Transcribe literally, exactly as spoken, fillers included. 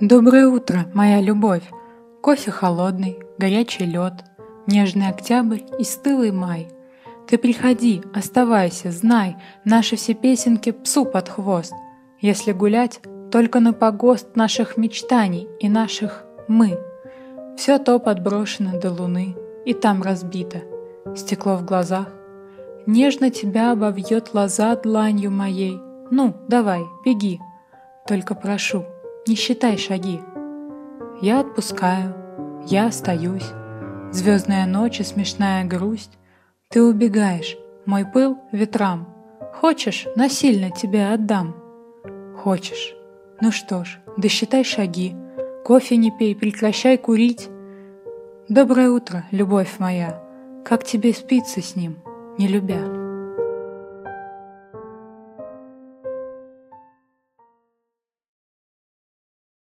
Доброе утро, моя любовь. Кофе холодный, горячий лед, нежный октябрь и стылый май. Ты приходи, оставайся, знай, наши все песенки псу под хвост. Если гулять, только на погост наших мечтаний и наших «мы». Все то подброшено до луны, и там разбито, стекло в глазах. Нежно тебя обовьет лоза дланью моей. Ну, давай, беги, только прошу, не считай шаги. Я отпускаю, я остаюсь. Звездная ночь и смешная грусть. Ты убегаешь, мой пыл ветрам. Хочешь, насильно тебе отдам. Хочешь. Ну что ж, досчитай шаги. Кофе не пей, прекращай курить. Доброе утро, любовь моя. Как тебе спится с ним, не любя?